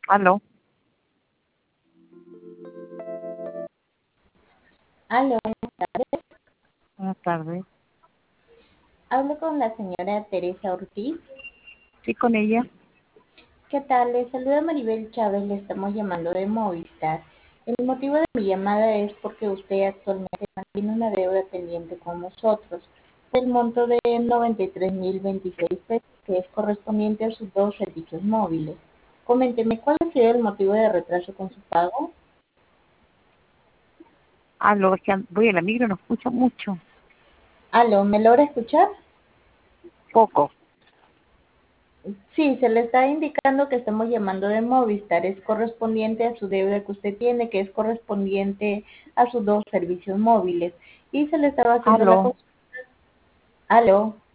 Aló, Aló, buenas tardes. hablo con la señora Teresa Ortiz. Sí, con ella. ¿Qué tal? Le saluda Maribel Chávez, le estamos llamando de Movistar. El motivo de mi llamada es porque usted actualmente mantiene una deuda pendiente con nosotros del monto de 93.026 pesos, que es correspondiente a sus dos servicios móviles. Coménteme, ¿cuál ha sido el motivo de retraso con su pago? Aló, es que voy a la micro, no escucho mucho. Aló, ¿me logra escuchar? Poco. Sí, se le está indicando que estamos llamando de Movistar. Es correspondiente a su deuda que usted tiene, que es correspondiente a sus dos servicios móviles. Y se le estaba haciendo la Aló. consulta. Aló.